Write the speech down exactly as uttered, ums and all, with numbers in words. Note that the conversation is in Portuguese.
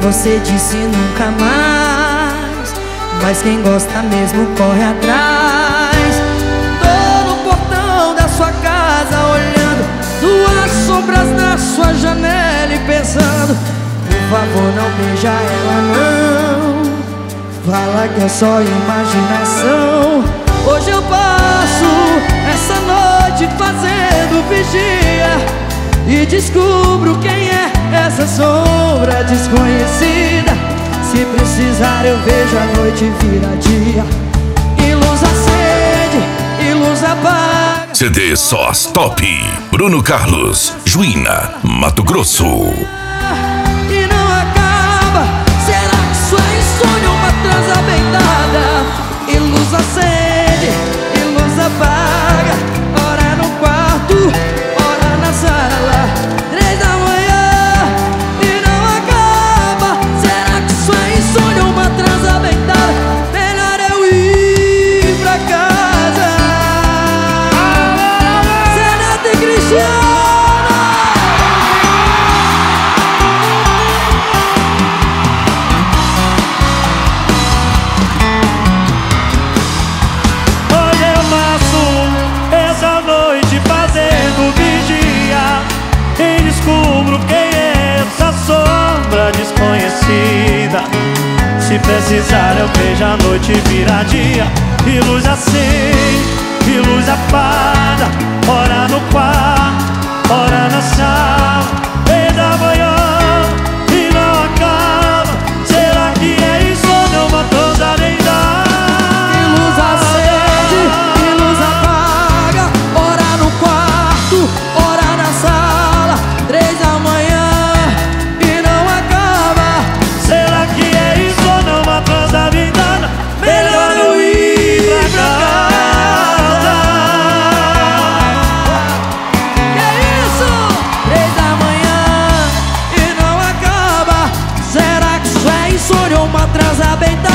você disse nunca mais, mas quem gosta mesmo corre atrás. Tô no portão da sua casa olhando duas sombras na sua janela e pensando: por favor, não beija ela não, fala que é só imaginação. Hoje eu passo essa noite fazendo vigia e descubro quem é essa sombra desconhecida. Se precisar eu vejo a noite virar dia, e luz acende, e luz apaga. C D Sós Top, Bruno Carlos, Juína, Mato Grosso. E não acaba, será que sua insônia é uma transa bem dada? E luz acende, e luz apaga, ora no quarto, ora na sala, três da manhã, e não acaba. Será que sua insônia é uma transa bem dada? Melhor eu ir pra casa. Zeneto e Cristiano. Desconhecida. Se precisar eu vejo a noite virar dia, e luz acende, e luz apaga, ora no quarto, ora na sala, vem da manhã e não acaba. Será que é isso ou não, uma transa nem dá? E luz acende, e luz apaga, ora no quarto, ora na sala, três da manhã. Uma transa bem